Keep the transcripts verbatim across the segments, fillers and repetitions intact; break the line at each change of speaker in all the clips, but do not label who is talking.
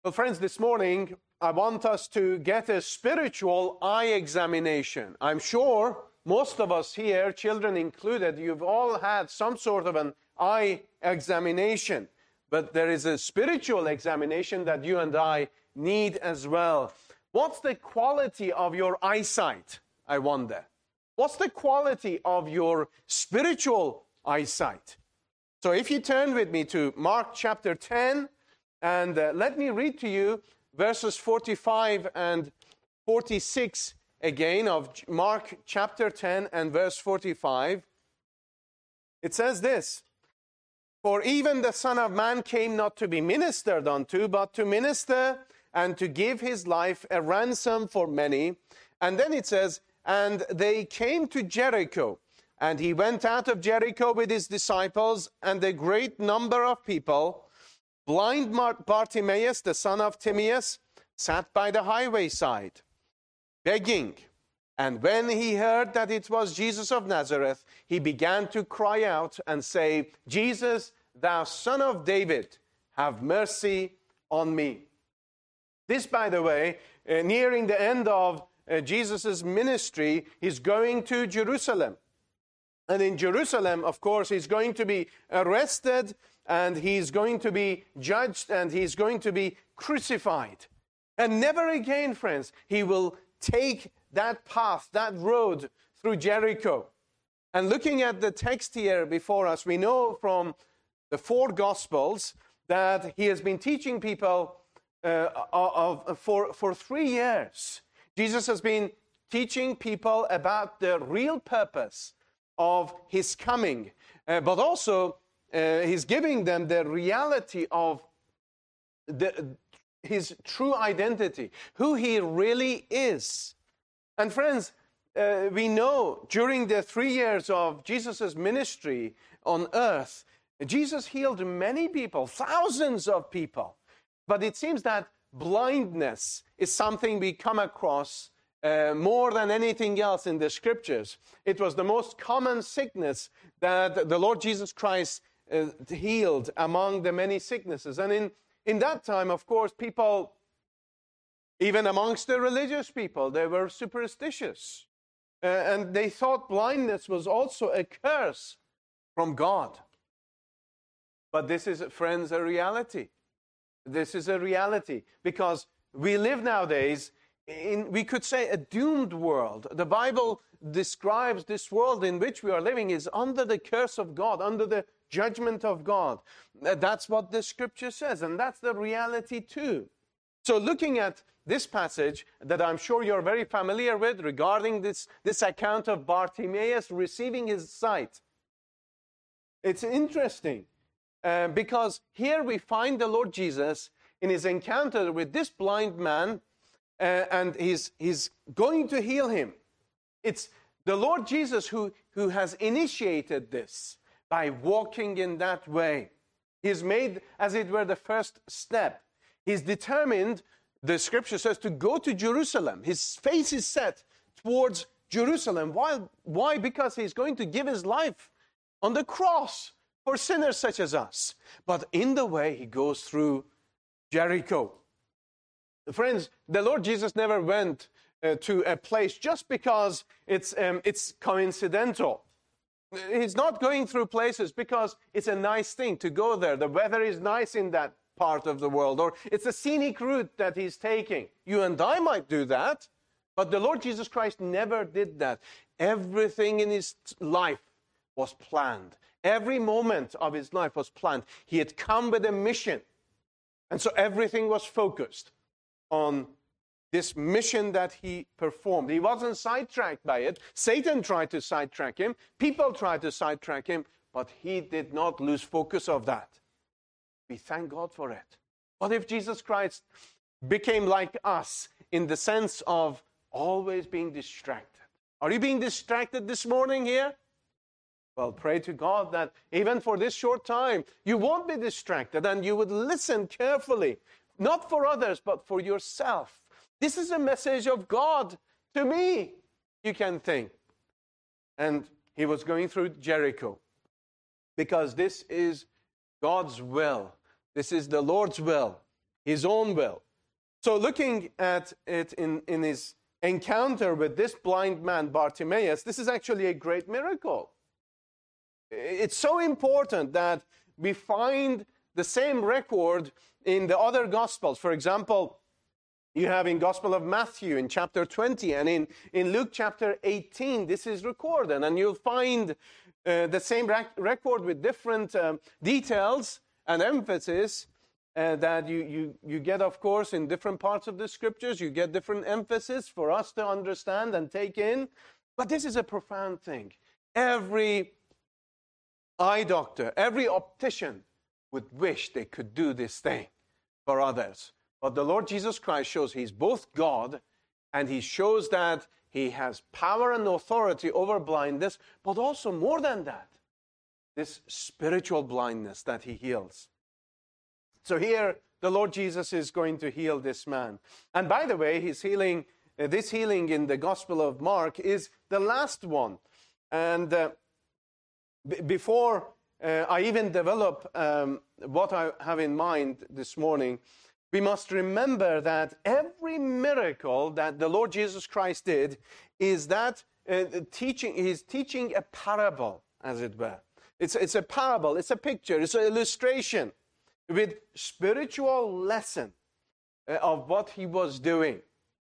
Well, friends, this morning I want us to get a spiritual eye examination. I'm sure most of us here, children included, you've all had some sort of an eye examination. But there is a spiritual examination that you and I need as well. What's the quality of your eyesight, I wonder? What's the quality of your spiritual eyesight? So if you turn with me to Mark chapter ten, and uh, let me read to you verses forty-five and forty-six again of Mark chapter ten and verse forty-five. It says this: "For even the Son of Man came not to be ministered unto, but to minister and to give his life a ransom for many." And then it says, "And they came to Jericho, and he went out of Jericho with his disciples and a great number of people. Blind Bartimaeus, the son of Timaeus, sat by the highway side, begging. And when he heard that it was Jesus of Nazareth, he began to cry out and say, 'Jesus, thou son of David, have mercy on me.'" This, by the way, uh, nearing the end of uh, Jesus' ministry, he's going to Jerusalem. And in Jerusalem, of course, he's going to be arrested, and he's going to be judged, and he's going to be crucified. And never again, friends, he will take that path, that road through Jericho. And looking at the text here before us, we know from the four Gospels that he has been teaching people uh, of, of, for, for three years. Jesus has been teaching people about the real purpose of his coming, uh, but also uh, he's giving them the reality of the, his true identity, who he really is. And friends, uh, we know during the three years of Jesus' ministry on earth, Jesus healed many people, thousands of people. But it seems that blindness is something we come across Uh, more than anything else in the scriptures. It was the most common sickness that the Lord Jesus Christ uh, healed among the many sicknesses. And in, in that time, of course, people, even amongst the religious people, they were superstitious. Uh, and they thought blindness was also a curse from God. But this is, friends, a reality. This is a reality because we live nowadays in, we could say, a doomed world. The Bible describes this world in which we are living is under the curse of God, under the judgment of God. That's what the scripture says, and that's the reality too. So looking at this passage that I'm sure you're very familiar with regarding this, this account of Bartimaeus receiving his sight, it's interesting uh, because here we find the Lord Jesus in his encounter with this blind man, Uh, and he's, he's going to heal him. It's the Lord Jesus who, who has initiated this by walking in that way. He's made, as it were, the first step. He's determined, the scripture says, to go to Jerusalem. His face is set towards Jerusalem. Why? Why? Because he's going to give his life on the cross for sinners such as us. But in the way, he goes through Jericho. Friends, the Lord Jesus never went uh, to a place just because it's, um, it's coincidental. He's not going through places because it's a nice thing to go there. The weather is nice in that part of the world, or it's a scenic route that he's taking. You and I might do that, but the Lord Jesus Christ never did that. Everything in his life was planned. Every moment of his life was planned. He had come with a mission, and so everything was focused on this mission that he performed. He wasn't sidetracked by it. Satan tried to sidetrack him. People tried to sidetrack him, but he did not lose focus of that. We thank God for it. What if Jesus Christ became like us in the sense of always being distracted? Are you being distracted this morning here? Well, pray to God that even for this short time, you won't be distracted and you would listen carefully. Not for others, but for yourself. This is a message of God to me, you can think. And he was going through Jericho because this is God's will. This is the Lord's will. his own will. So looking at it in, in his encounter with this blind man, Bartimaeus, this is actually a great miracle. It's so important that we find the same record in the other Gospels. For example, you have in Gospel of Matthew in chapter twenty, and in, in Luke chapter eighteen, this is recorded. And you'll find uh, the same rec- record with different um, details and emphasis uh, that you, you, you get, of course, in different parts of the Scriptures. You get different emphasis for us to understand and take in. But this is a profound thing. Every eye doctor, every optician would wish they could do this thing for others. But the Lord Jesus Christ shows he's both God, and he shows that he has power and authority over blindness, but also more than that, this spiritual blindness that he heals. So here, the Lord Jesus is going to heal this man. And by the way, his healing, uh, this healing in the Gospel of Mark is the last one. And uh, b- before uh, I even develop um, what I have in mind this morning, we must remember that every miracle that the Lord Jesus Christ did is that uh, teaching, he's teaching a parable, as it were. It's, it's a parable, it's a picture, it's an illustration with spiritual lesson uh, of what he was doing.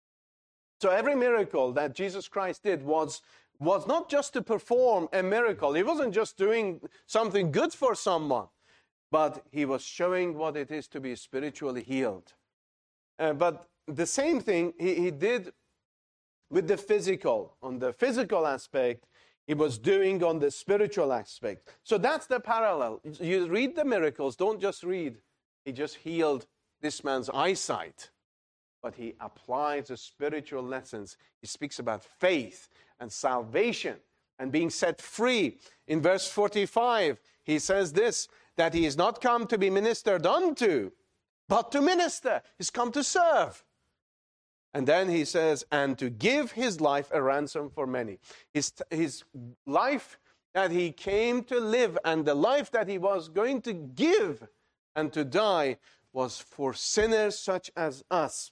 So every miracle that Jesus Christ did was, was not just to perform a miracle. He wasn't just doing something good for someone, but he was showing what it is to be spiritually healed. Uh, but the same thing he, he did with the physical. On the physical aspect, he was doing on the spiritual aspect. So that's the parallel. You read the miracles, don't just read. He just healed this man's eyesight, but he applies the spiritual lessons. He speaks about faith and salvation and being set free. In verse forty-five, he says this, that he is not come to be ministered unto, but to minister. He's come to serve. And then he says, and to give his life a ransom for many. His, his life that he came to live and the life that he was going to give and to die was for sinners such as us.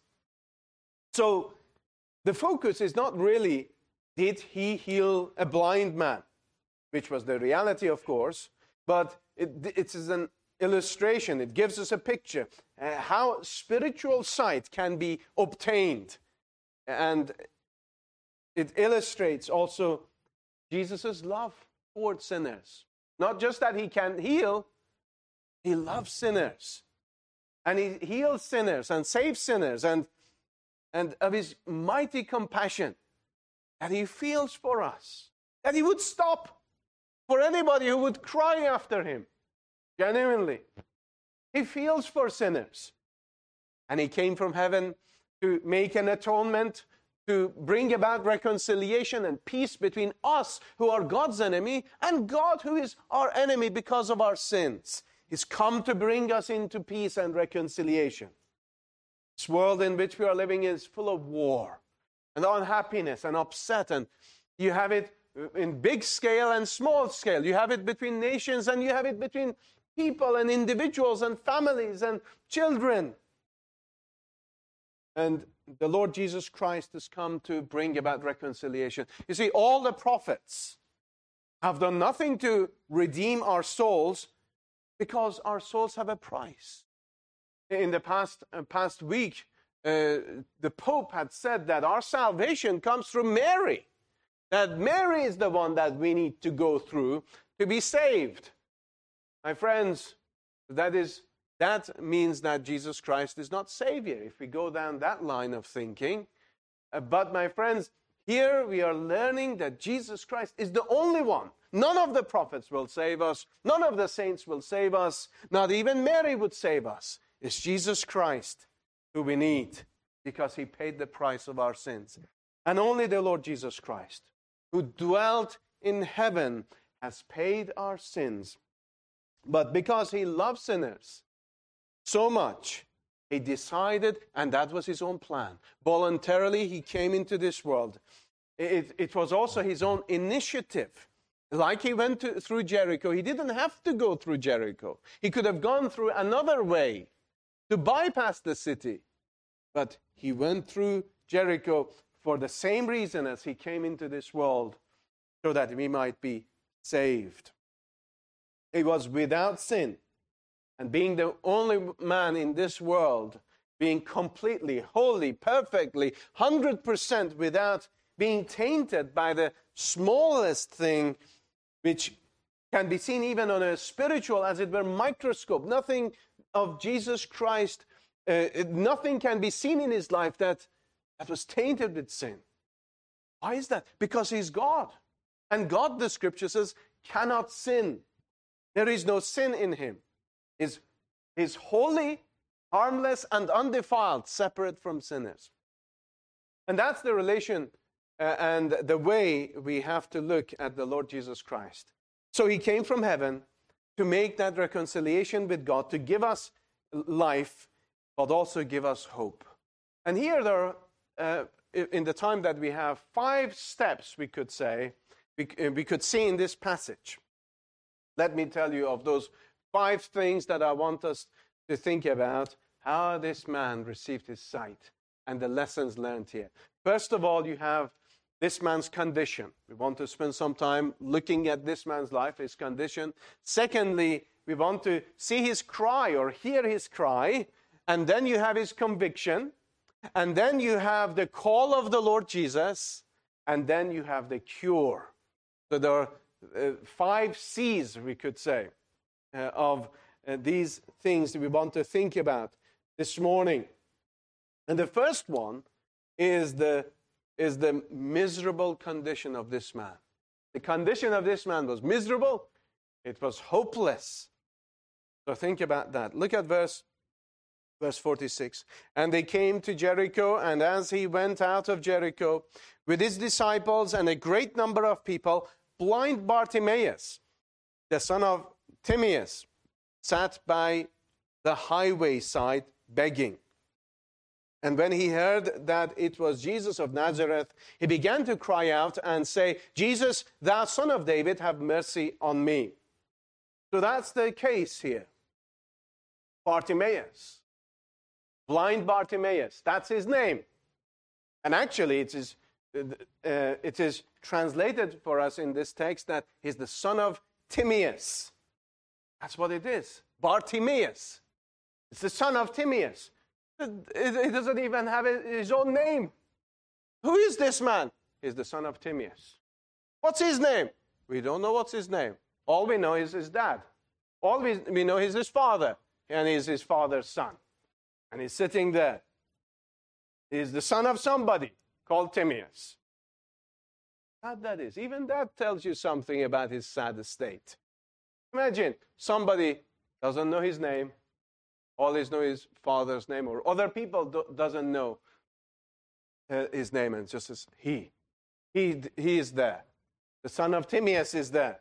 So the focus is not really, did he heal a blind man? Which was the reality, of course, but it, it is an illustration. It gives us a picture uh, how spiritual sight can be obtained. And it illustrates also Jesus' love toward sinners. Not just that he can heal, he loves sinners. And he heals sinners and saves sinners, and, and of his mighty compassion that he feels for us. That he would stop for anybody who would cry after him. Genuinely. He feels for sinners. And he came from heaven to make an atonement, to bring about reconciliation and peace between us, who are God's enemy, and God, who is our enemy because of our sins. He's come to bring us into peace and reconciliation. This world in which we are living is full of war and unhappiness and upset. And you have it in big scale and small scale. You have it between nations, and you have it between people and individuals and families and children. And the Lord Jesus Christ has come to bring about reconciliation. You see, all the prophets have done nothing to redeem our souls because our souls have a price. In the past, uh, past week, uh, the Pope had said that our salvation comes through Mary. That Mary is the one that we need to go through to be saved. My friends, that is that means that Jesus Christ is not Savior, if we go down that line of thinking. Uh, but my friends, here we are learning that Jesus Christ is the only one. None of the prophets will save us. None of the saints will save us. Not even Mary would save us. It's Jesus Christ who we need, because he paid the price of our sins. And only the Lord Jesus Christ, who dwelt in heaven, has paid our sins. But because he loves sinners so much, he decided, and that was his own plan. Voluntarily, he came into this world. It, it was also his own initiative. Like he went to, through Jericho, he didn't have to go through Jericho. He could have gone through another way. to bypass the city. But he went through Jericho for the same reason as he came into this world, so that we might be saved. He was without sin. And being the only man in this world, being completely, wholly, perfectly, one hundred percent without being tainted by the smallest thing, which can be seen even on a spiritual, as it were, microscope. Nothing of Jesus Christ, uh, nothing can be seen in his life that, that was tainted with sin. Why is that? Because he's God. And God, the scripture says, cannot sin. There is no sin in him. Is is holy, harmless, and undefiled, separate from sinners. And that's the relation uh, and the way we have to look at the Lord Jesus Christ. So he came from heaven to make that reconciliation with God, to give us life, but also give us hope. And here there are, uh, in the time that we have, five steps, we could say, we, uh, we could see in this passage. Let me tell you of those five things that I want us to think about, how this man received his sight and the lessons learned here. First of all, you have this man's condition. We want to spend some time looking at this man's life, his condition. Secondly, we want to see his cry or hear his cry. And then you have his conviction. And then you have the call of the Lord Jesus. And then you have the cure. So there are uh, five C's, we could say, uh, of uh, these things that we want to think about this morning. And the first one is the is the miserable condition of this man. The condition of this man was miserable. It was hopeless. So think about that. Look at verse, verse forty-six. And they came to Jericho, and as he went out of Jericho with his disciples and a great number of people, blind Bartimaeus, the son of Timaeus, sat by the highway side begging. And when he heard that it was Jesus of Nazareth, he began to cry out and say, Jesus, thou son of David, have mercy on me. So that's the case here. Bartimaeus. Blind Bartimaeus. That's his name. And actually, it is, uh, it is translated for us in this text that he's the son of Timaeus. That's what it is. Bartimaeus. It's the son of Timaeus. It doesn't even have his own name. Who is this man? He's the son of Timaeus. What's his name? We don't know what's his name. All we know is his dad. All we, we know is his father. And he's his father's son. And he's sitting there. He's the son of somebody called Timaeus. Sad that is. Even that tells you something about his sad state. Imagine somebody doesn't know his name. All he knows is father's name, or other people do, doesn't know uh, his name, and just says he. He he is there. The son of Timaeus is there.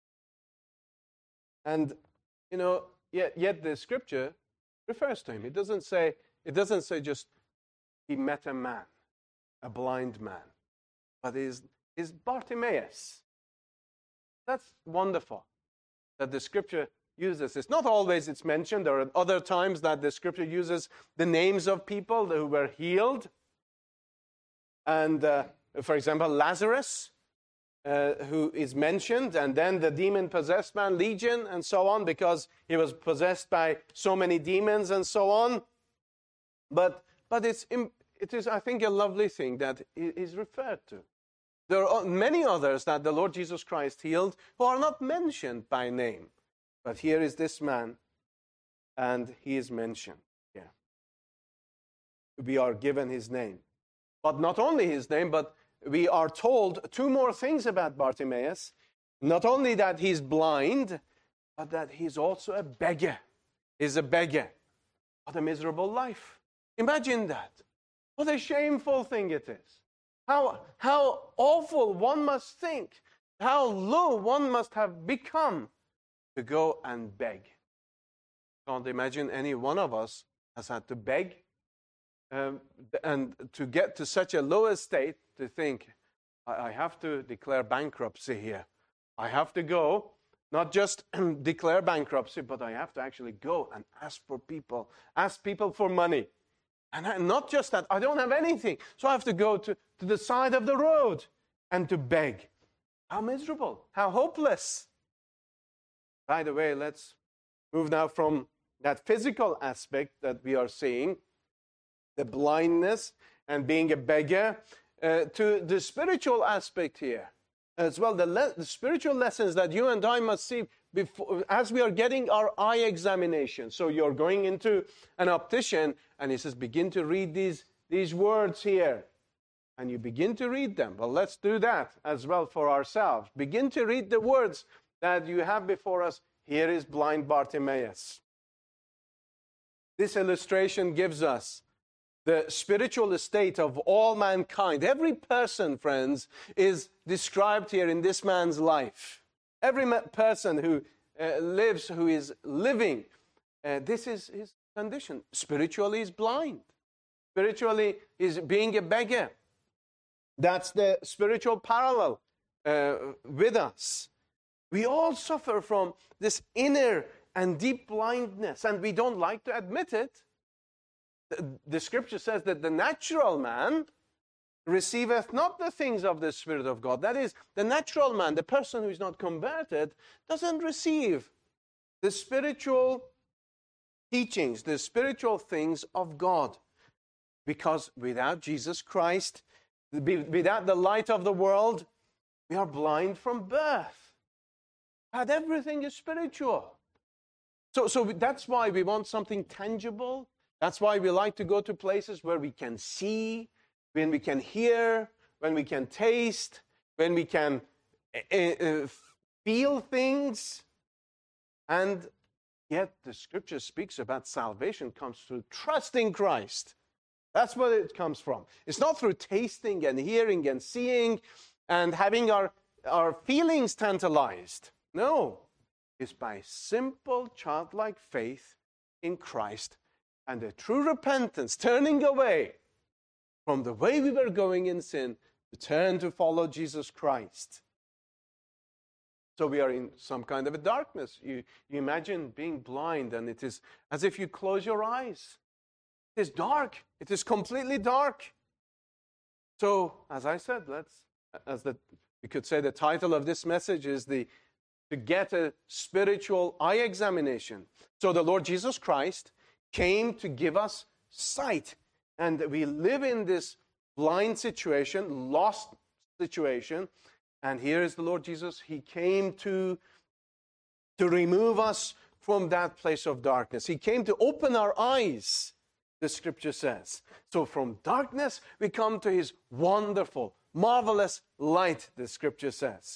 And you know, yet yet the scripture refers to him. It doesn't say it doesn't say just he met a man, a blind man, but is is Bartimaeus. That's wonderful that the scripture uses. It's not always it's mentioned. There are other times that the scripture uses the names of people who were healed. And uh, for example, Lazarus, uh, who is mentioned, and then the demon-possessed man, Legion, and so on, because he was possessed by so many demons and so on. But but it's it is, I think, a lovely thing that is referred to. There are many others that the Lord Jesus Christ healed who are not mentioned by name. But here is this man, and he is mentioned here. We are given his name. But not only his name, but we are told two more things about Bartimaeus. Not only that he's blind, but that he's also a beggar. He's a beggar. What a miserable life. Imagine that. What a shameful thing it is. How, how awful one must think. How low one must have become to go and beg. Can't imagine any one of us has had to beg, um, and to get to such a low estate to think, I, I have to declare bankruptcy here. I have to go Not just declare bankruptcy, but I have to actually go and ask for people, ask people for money. And I, not just that, I don't have anything. So I have to go to, to the side of the road and to beg. How miserable, how hopeless. By the way, let's move now from that physical aspect that we are seeing, the blindness and being a beggar, uh, to the spiritual aspect here as well. The, le- the spiritual lessons that you and I must see before, as we are getting our eye examination. So you're going into an optician and he says, begin to read these, these words here. And you begin to read them. Well, let's do that as well for ourselves. Begin to read the words that you have before us. Here is blind Bartimaeus. This illustration gives us the spiritual state of all mankind. Every person, friends, is described here in this man's life. Every person who uh, lives, who is living, uh, this is his condition. Spiritually, he's blind. Spiritually, he's being a beggar. That's the spiritual parallel uh, with us. We all suffer from this inner and deep blindness, and we don't like to admit it. The, the scripture says that the natural man receiveth not the things of the Spirit of God. That is, the natural man, the person who is not converted, doesn't receive the spiritual teachings, the spiritual things of God. Because without Jesus Christ, without the light of the world, we are blind from birth. And everything is spiritual. So, so that's why we want something tangible. That's why we like to go to places where we can see, when we can hear, when we can taste, when we can uh, uh, feel things. And yet the scripture speaks about salvation comes through trusting Christ. That's where it comes from. It's not through tasting and hearing and seeing and having our, our feelings tantalized. No, it's by simple childlike faith in Christ and a true repentance, turning away from the way we were going in sin to turn to follow Jesus Christ. So we are in some kind of a darkness. You, you imagine being blind, and it is as if you close your eyes. It is dark. It is completely dark. So, as I said, let's, as the, we could say the title of this message is the to get a spiritual eye examination. So the Lord Jesus Christ came to give us sight. And we live in this blind situation, lost situation. And here is the Lord Jesus. He came to, to remove us from that place of darkness. He came to open our eyes, the scripture says. So from darkness, we come to his wonderful, marvelous light, the scripture says.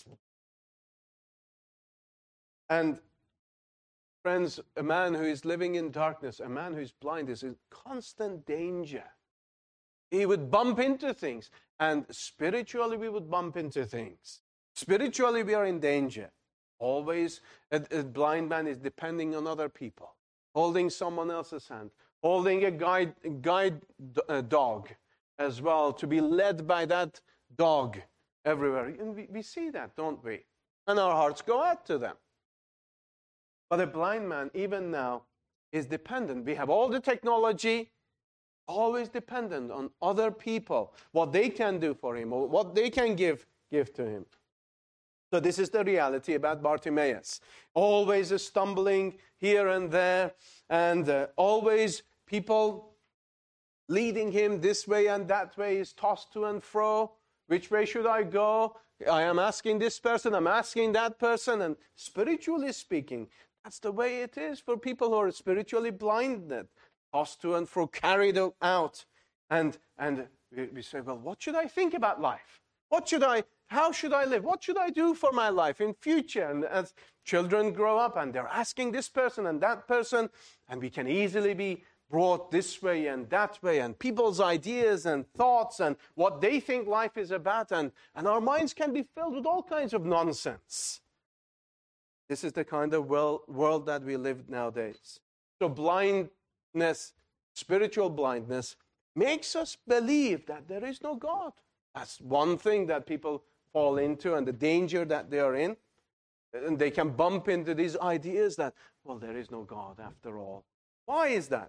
And friends, a man who is living in darkness, a man who is blind, is in constant danger. He would bump into things, and spiritually we would bump into things. Spiritually we are in danger. Always a, a blind man is depending on other people, holding someone else's hand, holding a guide, guide a dog as well, to be led by that dog everywhere. And we, we see that, don't we? And our hearts go out to them. But a blind man, even now, is dependent. We have all the technology, always dependent on other people, what they can do for him, or what they can give, give to him. So this is the reality about Bartimaeus. Always stumbling here and there, and uh, always people leading him this way and that way. Is tossed to and fro. Which way should I go? I am asking this person, I'm asking that person. And spiritually speaking, that's the way it is for people who are spiritually blinded. Tossed to and fro, carried out. And, and we, we say, well, what should I think about life? What should I, how should I live? What should I do for my life in future? And as children grow up and they're asking this person and that person, and we can easily be brought this way and that way, and people's ideas and thoughts and what they think life is about, and, and our minds can be filled with all kinds of nonsense. This is the kind of world, world that we live nowadays. So blindness, spiritual blindness, makes us believe that there is no God. That's one thing that people fall into and the danger that they are in. And they can bump into these ideas that, well, there is no God after all. Why is that?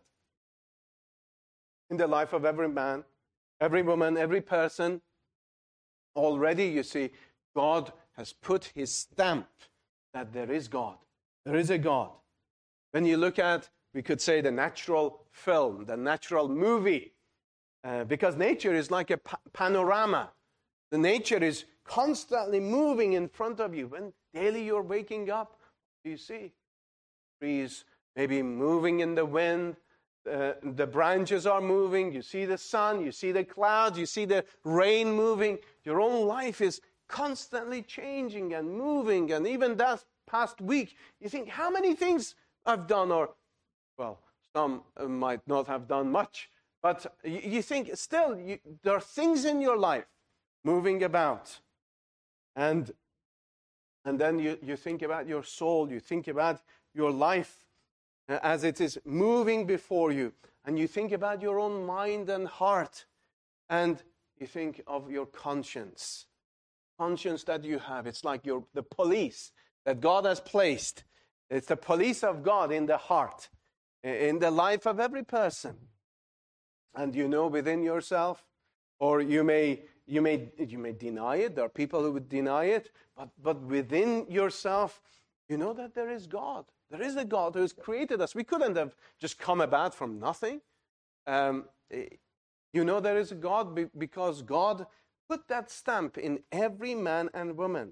In the life of every man, every woman, every person, already, you see, God has put his stamp that there is God. There is a God. When you look at, we could say, the natural film, the natural movie, uh, because nature is like a pa- panorama. The nature is constantly moving in front of you. When daily you're waking up, you see trees maybe moving in the wind, uh, the branches are moving, you see the sun, you see the clouds, you see the rain moving. Your own life is constantly changing and moving. And even that past week, you think, how many things I've done? Or, well, some might not have done much. But you think, still, you, there are things in your life moving about. And, and then you, you think about your soul, you think about your life as it is moving before you. And you think about your own mind and heart. And you think of your conscience. Conscience that you have. It's like your, the police that God has placed. It's the police of God in the heart, in the life of every person. And you know within yourself, or you may you may you may deny it. There are people who would deny it, but but within yourself, you know that there is God. There is a God who has created us. We couldn't have just come about from nothing. Um, you know there is a God because God put that stamp in every man and woman.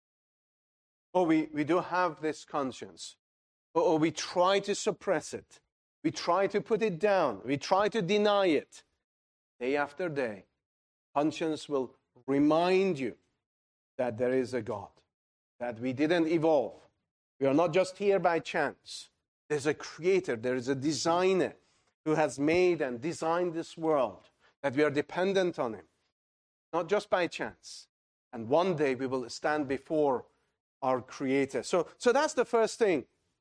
Or we, we do have this conscience. Or, or we try to suppress it. We try to put it down. We try to deny it. Day after day, conscience will remind you that there is a God. That we didn't evolve. We are not just here by chance. There's a creator. There is a designer who has made and designed this world. That we are dependent on him. Not just by chance. And one day we will stand before our Creator. So, so that's the first thing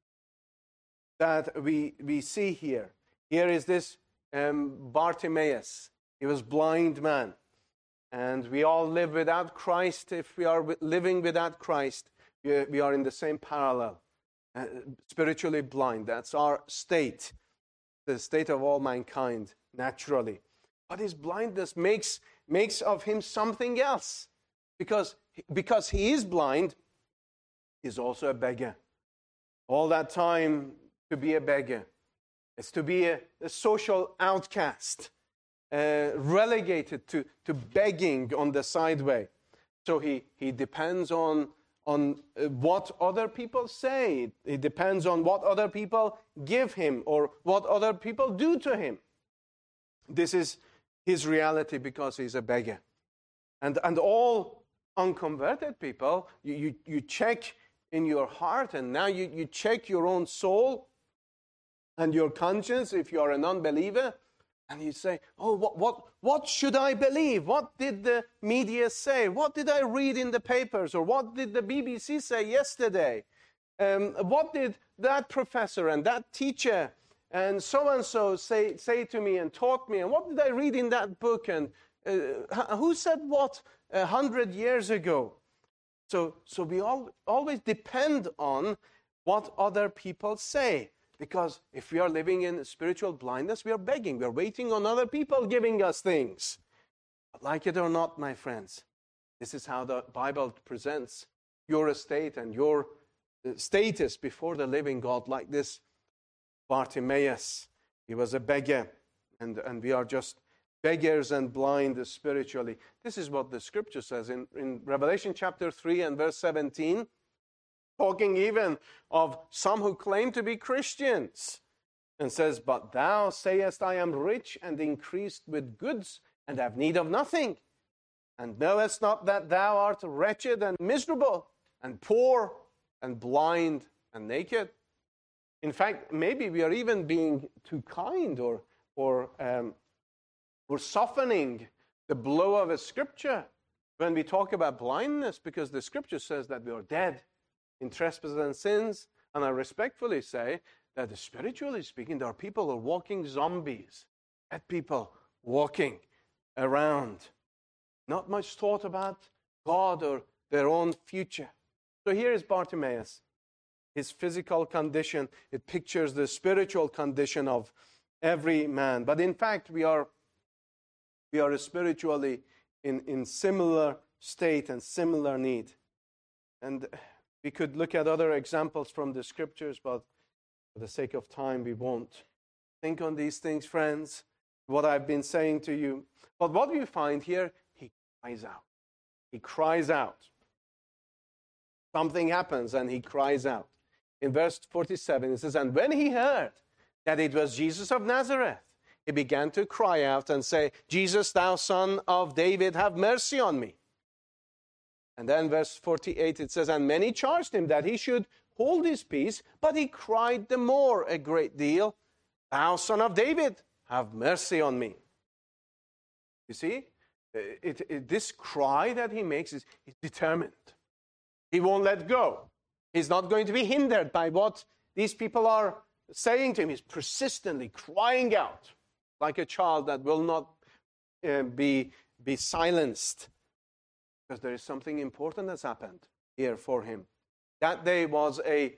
that we, we see here. Here is this um, Bartimaeus. He was a blind man. And we all live without Christ. If we are living without Christ, we, we are in the same parallel. Uh, spiritually blind. That's our state. The state of all mankind, naturally. But his blindness makes, makes of him something else. Because, because he is blind, he's also a beggar. All that time to be a beggar. It's to be a, a social outcast. Uh, relegated to, to begging on the sideway. So he, he depends on, on uh, what other people say. It depends on what other people give him or what other people do to him. This is his reality because he's a beggar. And, and all unconverted people, you, you, you check in your heart and now you, you check your own soul and your conscience if you are an unbeliever. And you say, oh, what, what, what should I believe? What did the media say? What did I read in the papers? Or what did the B B C say yesterday? Um, what did that professor and that teacher and so-and-so say, say to me and taught me? And what did I read in that book? And uh, who said what a hundred years ago? So, so we all always depend on what other people say. Because if we are living in spiritual blindness, we are begging. We are waiting on other people giving us things. But like it or not, my friends, this is how the Bible presents your estate and your status before the living God, like this Bartimaeus. He was a beggar, and, and we are just beggars and blind spiritually. This is what the scripture says in, in Revelation chapter three and verse seventeen. Talking even of some who claim to be Christians. And says, but thou sayest, I am rich and increased with goods and have need of nothing. And knowest not that thou art wretched and miserable and poor and blind and naked. In fact, maybe we are even being too kind or, or um, we're softening the blow of a scripture when we talk about blindness, because the scripture says that we are dead in trespasses and sins. And I respectfully say that spiritually speaking, there are people who are walking zombies, dead people walking around, not much thought about God or their own future. So here is Bartimaeus. His physical condition, it pictures the spiritual condition of every man. But in fact, we are, we are spiritually in, in similar state and similar need. And we could look at other examples from the scriptures, but for the sake of time, we won't. Think on these things, friends, what I've been saying to you. But what we find here, he cries out. He cries out. Something happens and he cries out. In verse forty-seven, it says, and when he heard that it was Jesus of Nazareth, he began to cry out and say, Jesus, thou son of David, have mercy on me. And then verse forty-eight, it says, and many charged him that he should hold his peace, but he cried the more a great deal, thou son of David, have mercy on me. You see, it, it, this cry that he makes is he's determined. He won't let go. He's not going to be hindered by what these people are saying to him. He's persistently crying out like a child that will not uh, be, be silenced, because there is something important that's happened here for him. That day was a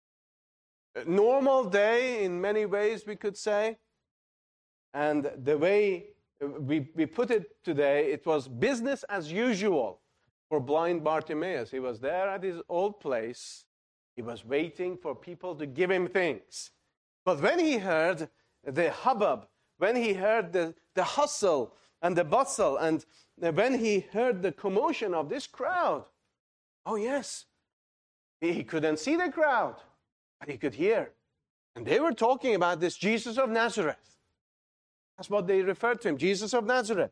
normal day in many ways, we could say. And the way we, we put it today, it was business as usual for blind Bartimaeus. He was there at his old place. He was waiting for people to give him things. But when he heard the hubbub, when he heard the, the hustle and the bustle, and when he heard the commotion of this crowd, oh yes, he couldn't see the crowd, but he could hear. And they were talking about this Jesus of Nazareth. That's what they referred to him, Jesus of Nazareth.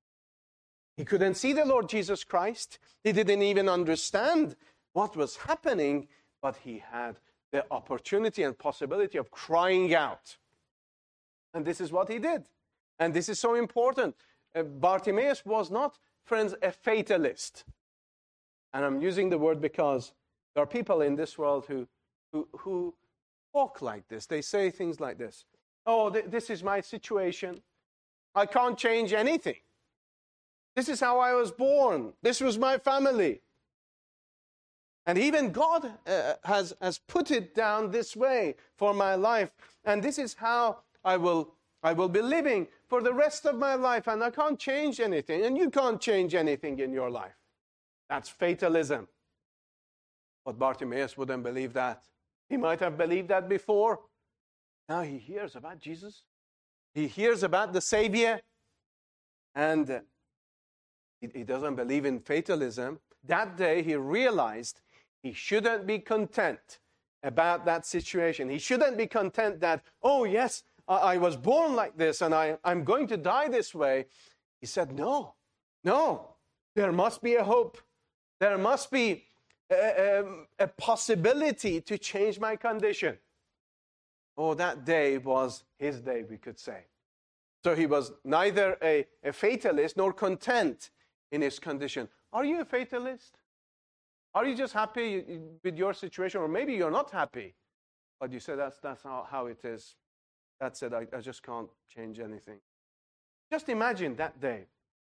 He couldn't see the Lord Jesus Christ. He didn't even understand what was happening, but he had the opportunity and possibility of crying out. And this is what he did. And this is so important. Uh, Bartimaeus was not, friends, a fatalist. And I'm using the word because there are people in this world who, who, who talk like this. They say things like this. Oh, th- this is my situation. I can't change anything. This is how I was born. This was my family. And even God uh, has, has put it down this way for my life. And this is how I will, I will be living for the rest of my life. And I can't change anything. And you can't change anything in your life. That's fatalism. But Bartimaeus wouldn't believe that. He might have believed that before. Now he hears about Jesus. He hears about the Savior. And uh, he, he doesn't believe in fatalism. That day he realized he shouldn't be content about that situation. He shouldn't be content that, oh yes, I, I was born like this and I, I'm going to die this way. He said, no, no, there must be a hope. There must be a, a, a possibility to change my condition. Oh, that day was his day, we could say. So he was neither a, a fatalist nor content in his condition. Are you a fatalist? Are you just happy with your situation? Or maybe you're not happy, but you say, that's, that's how, how it is. That's it. I, I just can't change anything. Just imagine that day.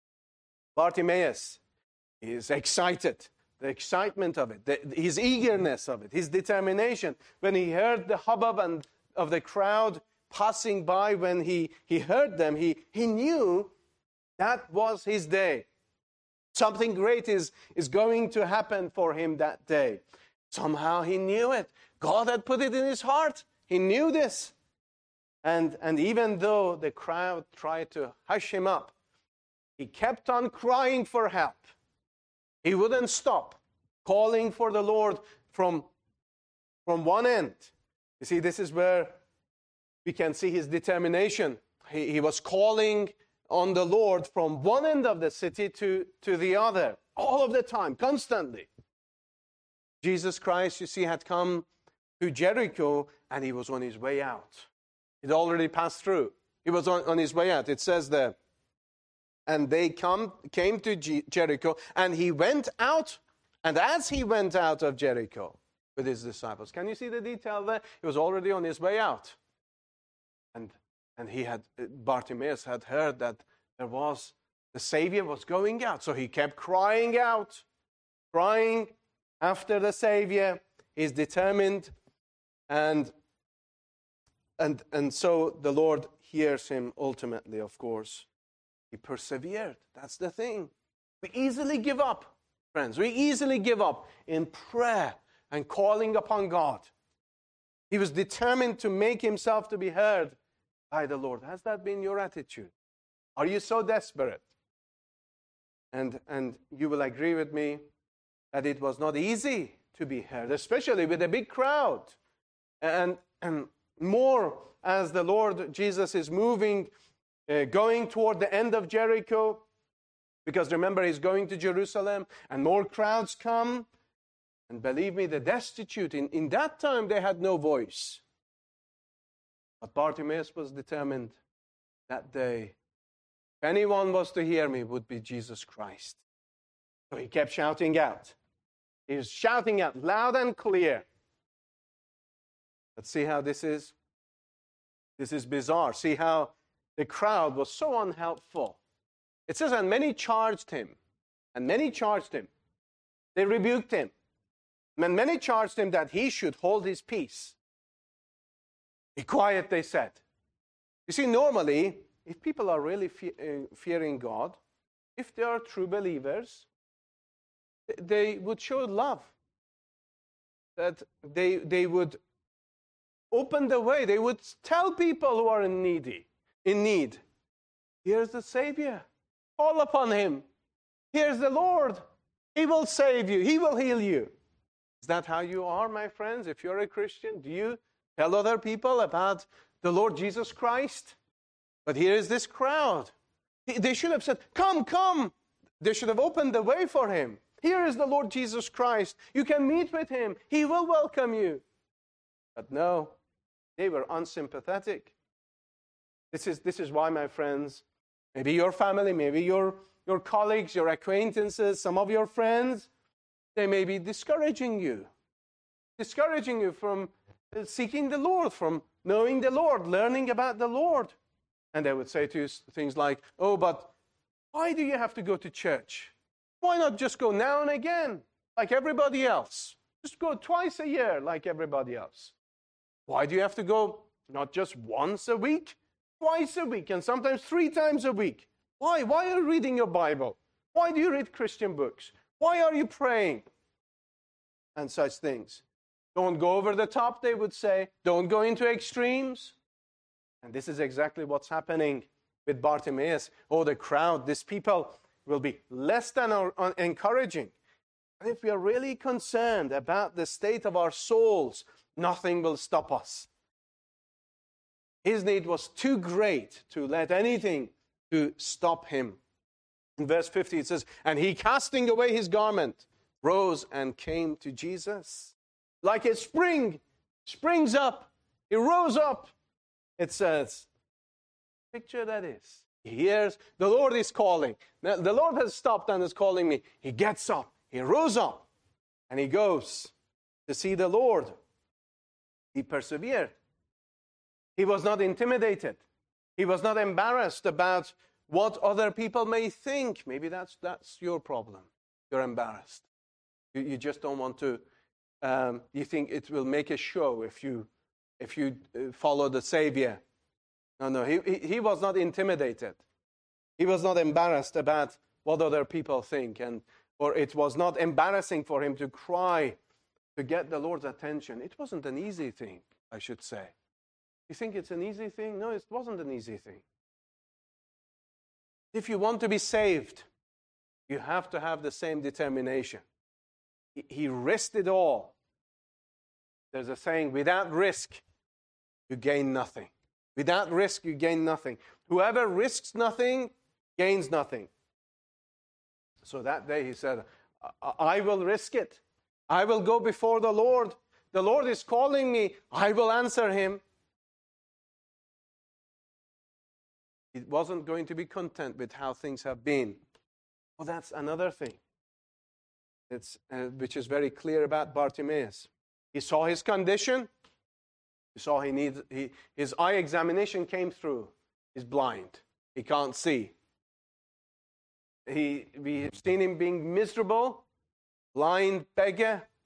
Bartimaeus is excited. The excitement of it, the, his eagerness of it, his determination. When he heard the hubbub and of the crowd passing by, when he, he heard them, he, he knew that was his day. Something great is, is going to happen for him that day. Somehow he knew it. God had put it in his heart. He knew this. And, and even though the crowd tried to hush him up, he kept on crying for help. He wouldn't stop calling for the Lord from, from one end. You see, this is where we can see his determination. He, he was calling on the Lord from one end of the city to, to the other, all of the time, constantly. Jesus Christ, you see, had come to Jericho, and he was on his way out. He'd already passed through. He was on, on his way out. It says there, and they come, came to G- Jericho, and he went out, and as he went out of Jericho with his disciples. Can you see the detail there? He was already on his way out. And And he had, Bartimaeus had heard that there was, the Savior was going out. So he kept crying out, crying after the Savior. He's determined, and, and, and so the Lord hears him ultimately, of course. He persevered. That's the thing. We easily give up, friends. We easily give up in prayer and calling upon God. He was determined to make himself to be heard by the Lord. Has that been your attitude? Are you so desperate? And, and you will agree with me that it was not easy to be heard, especially with a big crowd. And, and more as the Lord Jesus is moving, uh, going toward the end of Jericho, because remember, he's going to Jerusalem, and more crowds come. And believe me, the destitute, in, in that time, they had no voice. But Bartimaeus was determined that day, if anyone was to hear me, it would be Jesus Christ. So he kept shouting out. He was shouting out loud and clear. But see how this is? This is bizarre. See how the crowd was so unhelpful. It says, and many charged him. And many charged him. They rebuked him. And many charged him that he should hold his peace. Be quiet, they said. You see, normally, if people are really fe- uh, fearing God, if they are true believers, they would show love. That they, they would open the way. They would tell people who are in needy, in need, here's the Savior. Call upon him. Here's the Lord. He will save you. He will heal you. Is that how you are, my friends? If you're a Christian, do you tell other people about the Lord Jesus Christ? But here is this crowd. They should have said, come, come. They should have opened the way for him. Here is the Lord Jesus Christ. You can meet with him. He will welcome you. But no, they were unsympathetic. This is, this is why, my friends, maybe your family, maybe your, your colleagues, your acquaintances, some of your friends, they may be discouraging you, discouraging you from seeking the Lord, from knowing the Lord, learning about the Lord. And they would say to you things like, oh, but why do you have to go to church? Why not just go now and again, like everybody else? Just go twice a year, like everybody else. Why do you have to go not just once a week, twice a week, and sometimes three times a week? Why? Why are you reading your Bible? Why do you read Christian books? Why are you praying? And such things. Don't go over the top, they would say. Don't go into extremes. And this is exactly what's happening with Bartimaeus. Oh, the crowd, these people will be less than encouraging. And if we are really concerned about the state of our souls, nothing will stop us. His need was too great to let anything to stop him. In verse fifty, it says, and he, casting away his garment, rose and came to Jesus. Like a spring springs up. He rose up. It says, picture that is. He hears, the Lord is calling. Now, the Lord has stopped and is calling me. He gets up. He rose up. And he goes to see the Lord. He persevered. He was not intimidated. He was not embarrassed about what other people may think. Maybe that's that's your problem. You're embarrassed. You, you just don't want to, um, you think it will make a show if you if you uh, follow the Savior. No, no, he, he, he was not intimidated. He was not embarrassed about what other people think. And or it was not embarrassing for him to cry to get the Lord's attention. It wasn't an easy thing, I should say. You think it's an easy thing? No, it wasn't an easy thing. If you want to be saved, you have to have the same determination. He, he risked it all. There's a saying, without risk, you gain nothing. Without risk, you gain nothing. Whoever risks nothing, gains nothing. So that day he said, I, I will risk it. I will go before the Lord. The Lord is calling me. I will answer him. He wasn't going to be content with how things have been. Well, that's another thing. It's, uh, which is very clear about Bartimaeus. He saw his condition. He saw he needs, he, his eye examination came through. He's blind. He can't see. He, we have seen him being miserable, blind beggar,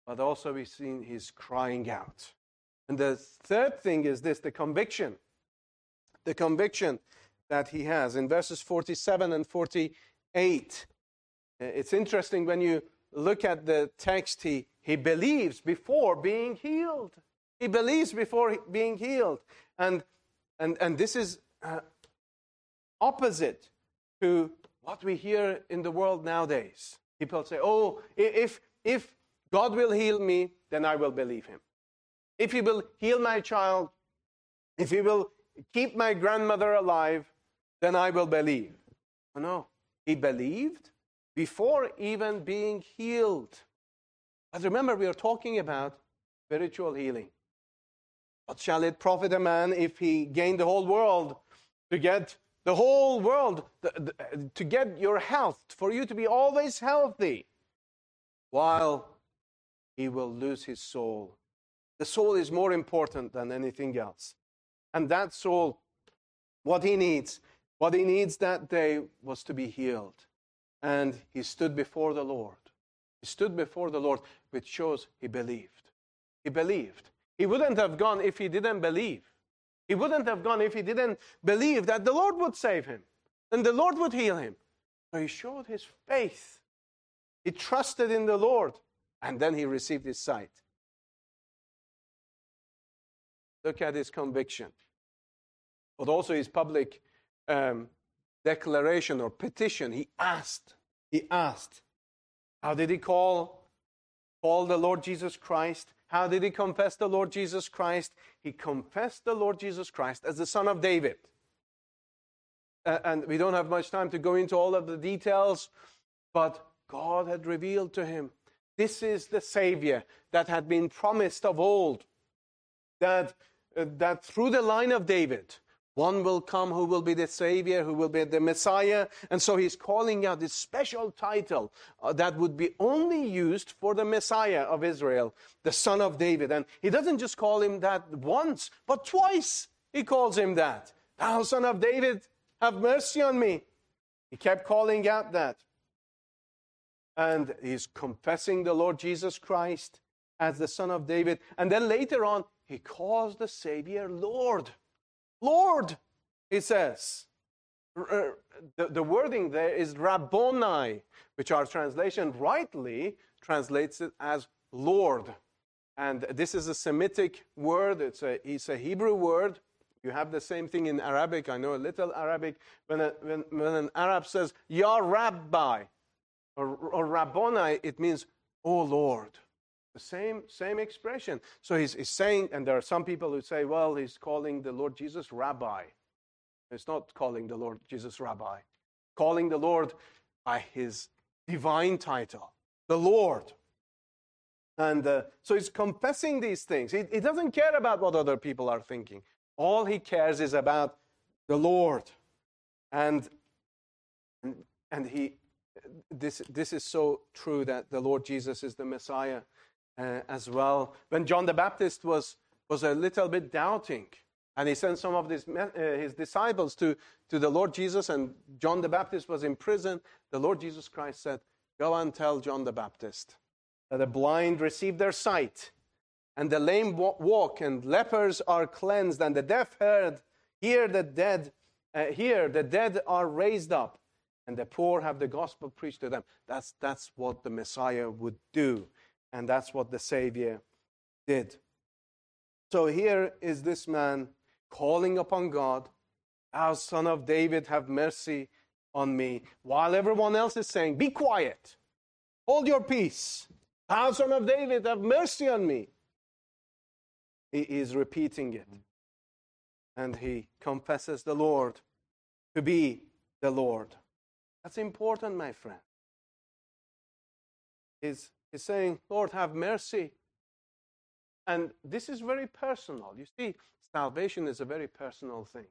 but also we see he's crying out. And the third thing is this, the conviction. The conviction that he has in verses forty-seven and forty-eight. It's interesting when you look at the text, he, he believes before being healed. He believes before being healed. And, and, and this is uh, opposite to what we hear in the world nowadays. People say, oh, if, if God will heal me, then I will believe him. If he will heal my child, if he will keep my grandmother alive, then I will believe. Oh, no, he believed before even being healed. But remember, we are talking about spiritual healing. What shall it profit a man if he gain the whole world, to get the whole world, to get your health, for you to be always healthy, while he will lose his soul? The soul is more important than anything else. And that soul, what he needs, what he needs that day was to be healed. And he stood before the Lord. He stood before the Lord, which shows he believed. He believed. He wouldn't have gone if he didn't believe. He wouldn't have gone if he didn't believe that the Lord would save him and the Lord would heal him. So he showed his faith. He trusted in the Lord, and then he received his sight. Look at his conviction, but also his public um, declaration or petition. He asked. He asked. How did he call, call the Lord Jesus Christ? How did he confess the Lord Jesus Christ? He confessed the Lord Jesus Christ as the Son of David. Uh, and we don't have much time to go into all of the details, but God had revealed to him, this is the Savior that had been promised of old, that, uh, that through the line of David, one will come who will be the Savior, who will be the Messiah. And so he's calling out this special title uh, that would be only used for the Messiah of Israel, the Son of David. And he doesn't just call him that once, but twice he calls him that. Thou Son of David, have mercy on me. He kept calling out that. And he's confessing the Lord Jesus Christ as the Son of David. And then later on, he calls the Savior Lord. Lord, he says. The, the wording there is Rabboni, which our translation rightly translates it as Lord. And this is a Semitic word. It's a, it's a Hebrew word. You have the same thing in Arabic. I know a little Arabic. When, a, when, when an Arab says, Ya Rabbi, or, or Rabboni, it means, oh Lord. The same, same expression. So he's, he's saying, and there are some people who say, well, he's calling the Lord Jesus Rabbi. It's not calling the Lord Jesus Rabbi. Calling the Lord by his divine title, the Lord. And uh, so he's confessing these things. He, he doesn't care about what other people are thinking. All he cares is about the Lord. And, and, and he, this, this is so true that the Lord Jesus is the Messiah. Uh, as well. When John the Baptist was, was a little bit doubting, and he sent some of his, uh, his disciples to, to the Lord Jesus, and John the Baptist was in prison, the Lord Jesus Christ said, go and tell John the Baptist that the blind receive their sight, and the lame walk, and lepers are cleansed, and the deaf heard, hear the dead, uh, hear the dead are raised up, and the poor have the gospel preached to them. That's, that's what the Messiah would do. And that's what the Savior did. So here is this man calling upon God, thou Son of David, have mercy on me. While everyone else is saying, be quiet, hold your peace. Thou Son of David, have mercy on me. He is repeating it. And he confesses the Lord to be the Lord. That's important, my friend. He's He's saying, Lord, have mercy. And this is very personal. You see, salvation is a very personal thing.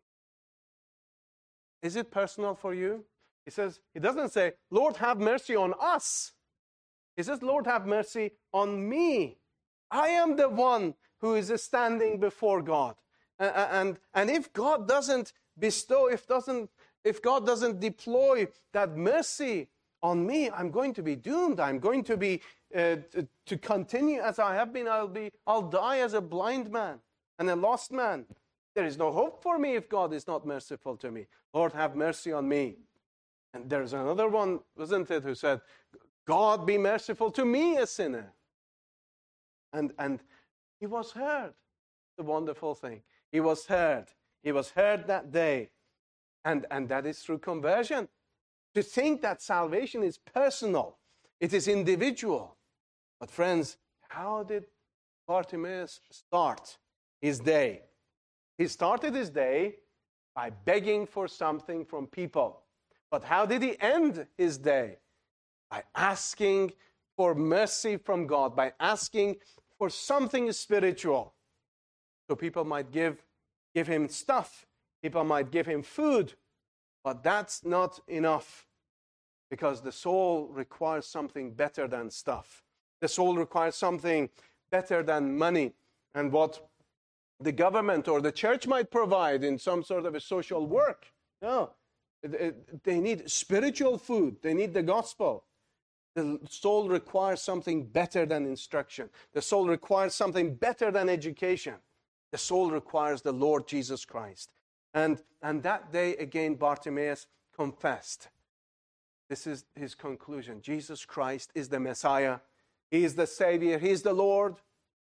Is it personal for you? He says, he doesn't say, Lord, have mercy on us. He says, Lord, have mercy on me. I am the one who is standing before God. And, and, and if God doesn't bestow, if, doesn't, if God doesn't deploy that mercy on me, I'm going to be doomed. I'm going to be uh, to, to continue as I have been, I'll be, I'll die as a blind man and a lost man. There is no hope for me if God is not merciful to me. Lord, have mercy on me. And there's another one, wasn't it, who said, God be merciful to me, a sinner. And, and he was heard. The wonderful thing. He was heard. He was heard that day. And, and that is through conversion. To think that salvation is personal. It is individual. But friends, how did Bartimaeus start his day? He started his day by begging for something from people. But how did he end his day? By asking for mercy from God, by asking for something spiritual. So people might give, give him stuff, people might give him food, but that's not enough, because the soul requires something better than stuff. The soul requires something better than money and what the government or the church might provide in some sort of a social work. No, they need spiritual food. They need the gospel. The soul requires something better than instruction. The soul requires something better than education. The soul requires the Lord Jesus Christ. And, and that day, again, Bartimaeus confessed. This is his conclusion. Jesus Christ is the Messiah. He is the Savior. He is the Lord.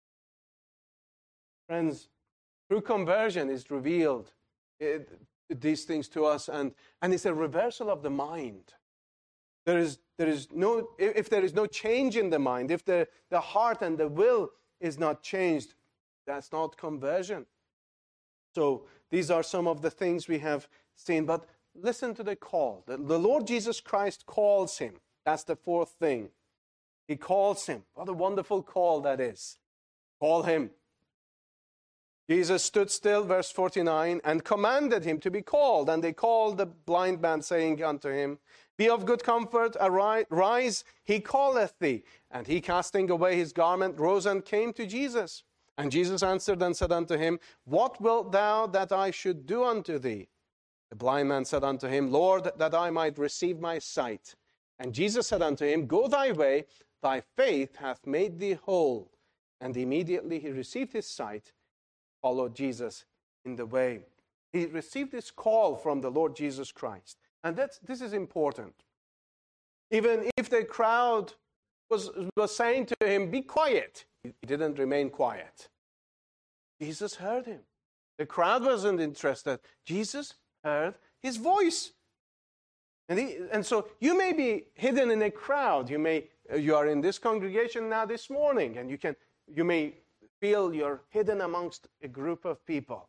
Friends, through conversion is revealed it, these things to us, and, and it's a reversal of the mind. There is, there is no, if there is no change in the mind, if the, the heart and the will is not changed, that's not conversion. So these are some of the things we have seen. But listen to the call. The, the Lord Jesus Christ calls him. That's the fourth thing. He calls him. What a wonderful call that is. Call him. Jesus stood still, verse forty-nine, and commanded him to be called. And they called the blind man, saying unto him, Be of good comfort, arise, rise, he calleth thee. And he, casting away his garment, rose and came to Jesus. And Jesus answered and said unto him, What wilt thou that I should do unto thee? The blind man said unto him, Lord, that I might receive my sight. And Jesus said unto him, Go thy way, thy faith hath made thee whole. And immediately he received his sight, followed Jesus in the way. He received this call from the Lord Jesus Christ. And that's, this is important. Even if the crowd was, was saying to him, Be quiet, he didn't remain quiet. Jesus heard him. The crowd wasn't interested. Jesus heard his voice. And, he, and so you may be hidden in a crowd. You may you are in this congregation now this morning, and you can you may feel you're hidden amongst a group of people.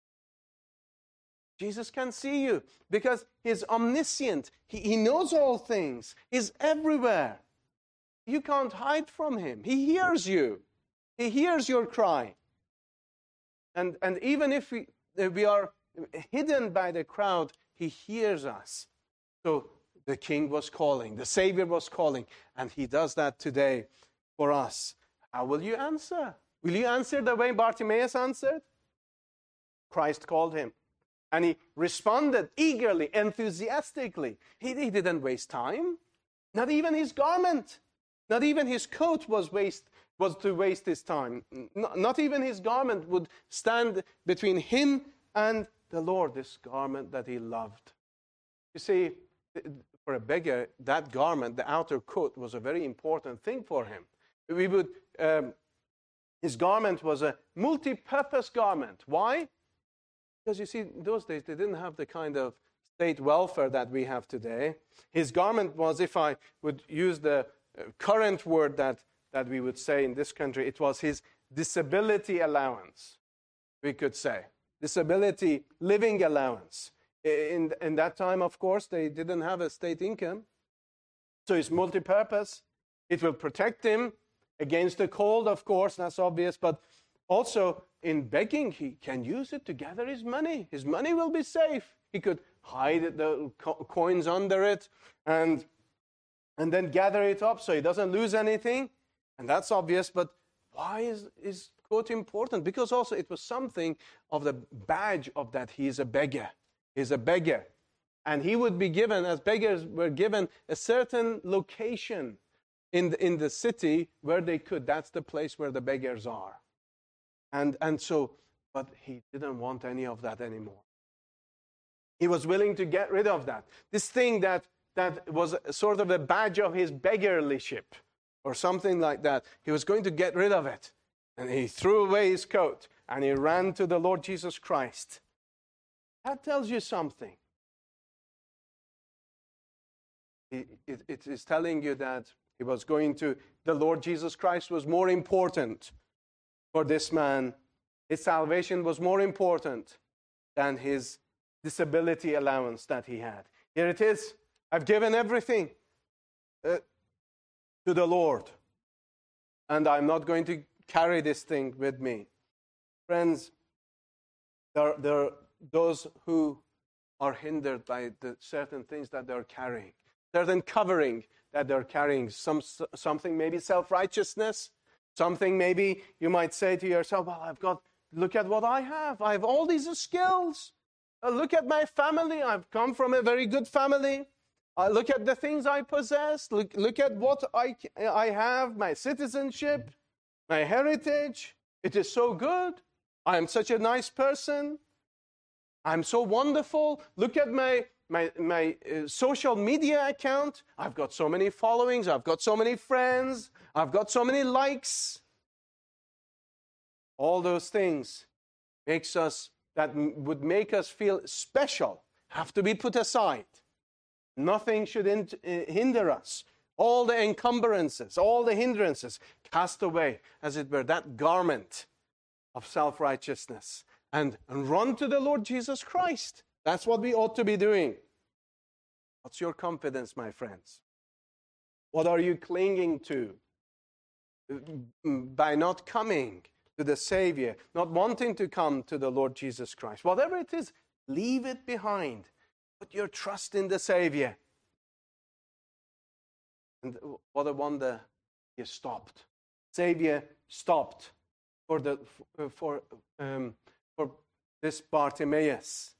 Jesus can see you because he's omniscient. He, he knows all things. He's everywhere. You can't hide from him. He hears you. He hears your cry. And, and even if we, we are hidden by the crowd, he hears us. So the King was calling. The Savior was calling. And he does that today for us. How will you answer? Will you answer the way Bartimaeus answered? Christ called him. And he responded eagerly, enthusiastically. He, he didn't waste time. Not even his garment. Not even his coat was waste, was to waste his time. Not, not even his garment would stand between him and the Lord, this garment that he loved. You see, for a beggar, that garment, the outer coat, was a very important thing for him. We would, um, his garment was a multi-purpose garment. Why? Because you see, in those days, they didn't have the kind of state welfare that we have today. His garment was, if I would use the current word that, that we would say in this country, it was his disability allowance, we could say. Disability living allowance. In, in that time, of course, they didn't have a state income. So it's multi-purpose. It will protect him against the cold, of course, that's obvious, but also in begging, he can use it to gather his money. His money will be safe. He could hide the co- coins under it and, and then gather it up so he doesn't lose anything. And that's obvious, but why is, is coat important? Because also it was something of the badge of that he is a beggar. He's a beggar. And he would be given, as beggars were given, a certain location in the, in the city where they could. That's the place where the beggars are. And, and so, but he didn't want any of that anymore. He was willing to get rid of that. This thing that, that was sort of a badge of his beggarlyship or something like that. He was going to get rid of it. And he threw away his coat and he ran to the Lord Jesus Christ. That tells you something. It, it, it is telling you that he was going to, the Lord Jesus Christ was more important for this man. His salvation was more important than his disability allowance that he had. Here it is. I've given everything uh, to the Lord, and I'm not going to carry this thing with me. Friends, there, there are those who are hindered by the certain things that they're carrying, certain covering that they're carrying, some, something maybe self-righteousness, something maybe you might say to yourself, well, I've got, look at what I have. I have all these skills. Uh, look at my family. I've come from a very good family. Uh, look at the things I possess. Look, look at what I, I have, my citizenship, my heritage. It is so good. I am such a nice person. I'm so wonderful. Look at my, my, my uh, social media account. I've got so many followings. I've got so many friends. I've got so many likes. All those things makes us, that m- would make us feel special, have to be put aside. Nothing should in, uh, hinder us. All the encumbrances, all the hindrances, cast away, as it were, that garment of self-righteousness, and, and run to the Lord Jesus Christ. That's what we ought to be doing. What's your confidence, my friends? What are you clinging to by not coming to the Savior, not wanting to come to the Lord Jesus Christ? Whatever it is, leave it behind. Put your trust in the Savior. And what a wonder, he stopped. Savior stopped for the for um, for this Bartimaeus.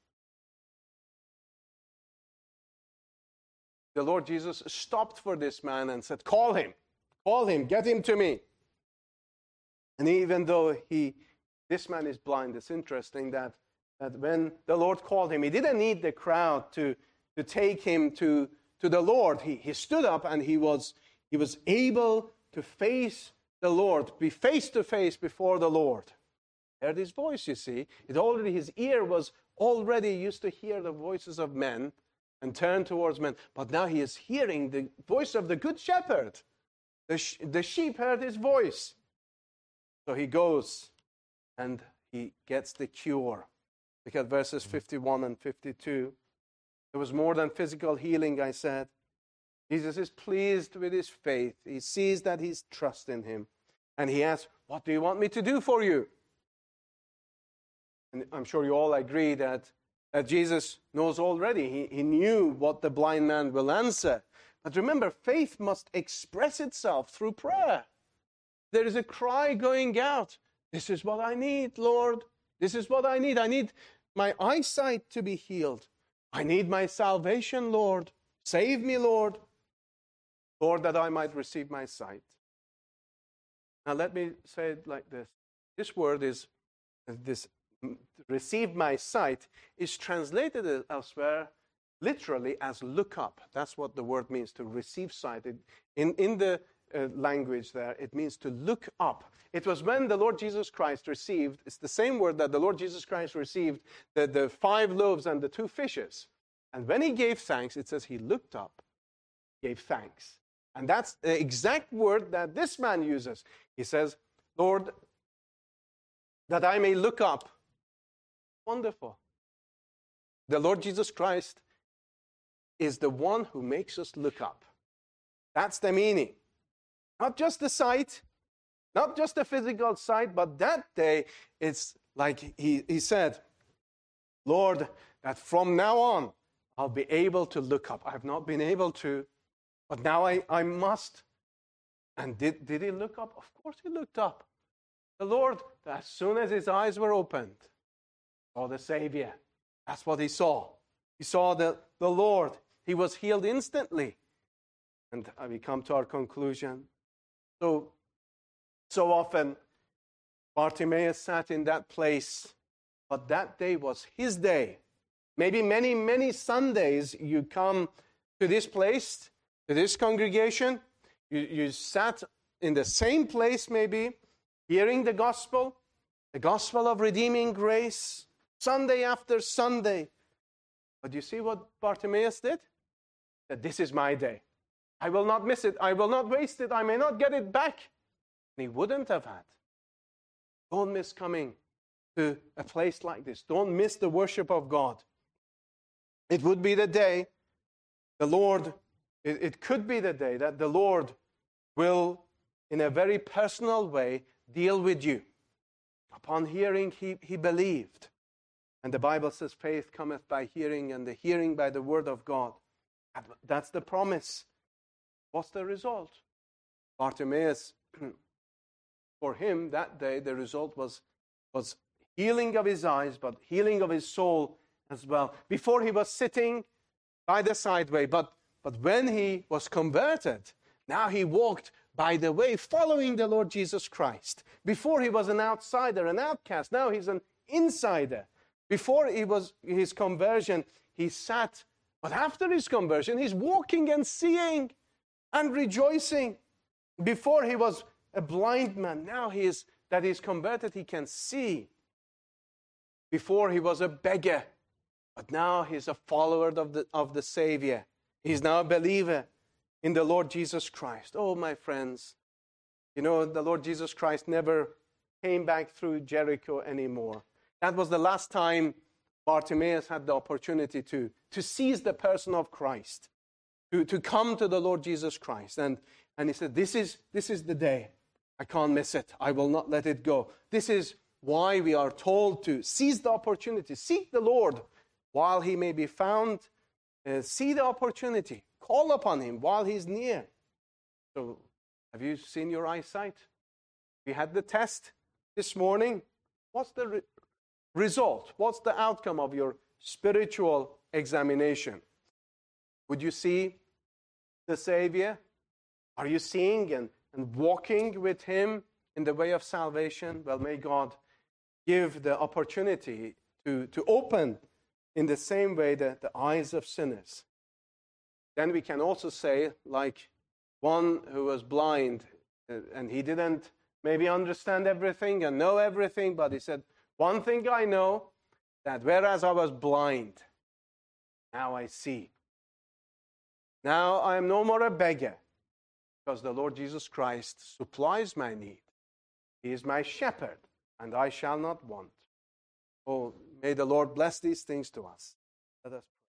The Lord Jesus stopped for this man and said, "Call him, call him, get him to me." And even though he, this man is blind, it's interesting that that when the Lord called him, he didn't need the crowd to to take him to. To the Lord. He, he stood up and he was, he was able to face the Lord, be face to face before the Lord. Heard his voice, you see. It already, his ear was already used to hear the voices of men and turn towards men. But now he is hearing the voice of the good shepherd. The, sh- the sheep heard his voice. So he goes and he gets the cure. Look at verses fifty-one and fifty-two. It was more than physical healing, I said. Jesus is pleased with his faith. He sees that he's trust in him. And he asks, what do you want me to do for you? And I'm sure you all agree that, that Jesus knows already. He, he knew what the blind man will answer. But remember, faith must express itself through prayer. There is a cry going out. This is what I need, Lord. This is what I need. I need my eyesight to be healed. I need my salvation, Lord. Save me, Lord. Lord, that I might receive my sight. Now let me say it like this. This word is, this receive my sight, is translated elsewhere literally as look up. That's what the word means, to receive sight. It, in, in the uh, language there, it means to look up. It was when the Lord Jesus Christ received, it's the same word that the Lord Jesus Christ received, the, the five loaves and the two fishes. And when he gave thanks, it says he looked up, gave thanks. And that's the exact word that this man uses. He says, Lord, that I may look up. Wonderful. The Lord Jesus Christ is the one who makes us look up. That's the meaning. Not just the sight, not just the physical sight, but that day, it's like he, he said, Lord, that from now on, I'll be able to look up. I've not been able to, but now I, I must. And did, did he look up? Of course he looked up. The Lord, as soon as his eyes were opened, saw the Savior. That's what he saw. He saw the, the Lord. He was healed instantly. And we come to our conclusion. So, so often, Bartimaeus sat in that place, but that day was his day. Maybe many, many Sundays you come to this place, to this congregation, you, you sat in the same place maybe, hearing the gospel, the gospel of redeeming grace, Sunday after Sunday. But you see what Bartimaeus did? That this is my day. I will not miss it. I will not waste it. I may not get it back. And he wouldn't have had. Don't miss coming to a place like this. Don't miss the worship of God. It would be the day the Lord, it, it could be the day that the Lord will, in a very personal way, deal with you. Upon hearing, he, he believed. And the Bible says, faith cometh by hearing, and the hearing by the word of God. That's the promise. What's the result? Bartimaeus, for him that day, the result was, was healing of his eyes, but healing of his soul as well. Before he was sitting by the sideway, but, but when he was converted, now he walked by the way, following the Lord Jesus Christ. Before he was an outsider, an outcast. Now he's an insider. Before he was his conversion, he sat. But after his conversion, he's walking and seeing and rejoicing. Before he was a blind man. Now he is, that he's converted, he can see. Before he was a beggar. But now he's a follower of the, of the Savior. He's now a believer in the Lord Jesus Christ. Oh, my friends, you know, the Lord Jesus Christ never came back through Jericho anymore. That was the last time Bartimaeus had the opportunity to, to seize the person of Christ, to, to come to the Lord Jesus Christ. And, and he said, this is, this is the day. I can't miss it. I will not let it go. This is why we are told to seize the opportunity. Seek the Lord while he may be found. Uh, see the opportunity. Call upon him while he's near. So, have you seen your eyesight? We had the test this morning. What's the re- result? What's the outcome of your spiritual examination? Would you see the Savior? Are you seeing and, and walking with him in the way of salvation? Well, may God give the opportunity to, to open in the same way the, the eyes of sinners. Then we can also say, like one who was blind, uh, and he didn't maybe understand everything and know everything, but he said, one thing I know, that whereas I was blind, now I see. Now I am no more a beggar, because the Lord Jesus Christ supplies my need. He is my shepherd, and I shall not want. Oh, may the Lord bless these things to us. Let us pray.